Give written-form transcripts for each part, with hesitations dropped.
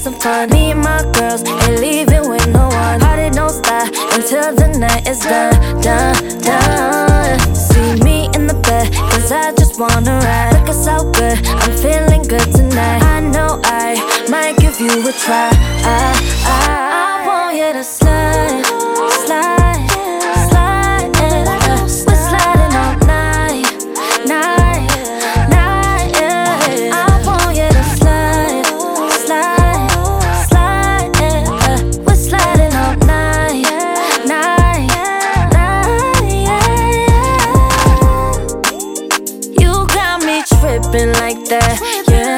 some fun. Me and my girls ain't leaving with no one. Party don't stop until the night is done, done, done. See me in the bed, cause I just wanna ride. Looking so good, I'm feeling good tonight. I know I might give you a try. I want you to slide, slide, slide. We're sliding all night, night, night. Yeah. I want you to slide, slide, slide. We're sliding all night, night, night. Yeah. You got me tripping like that, yeah.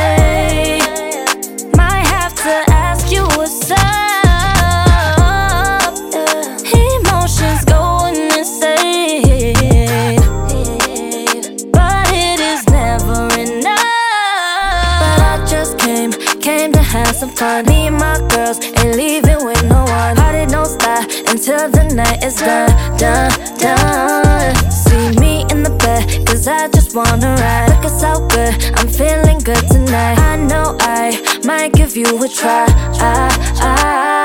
Might have to ask you what's up. Emotions going insane, but it is never enough. But I just came to have some fun. Me and my girls ain't leaving with no one. Party don't stop until the night is done, done, done. See me in the bed, cause I just wanna ride. Looking so good, I'm feeling good tonight. I know I might give you a try.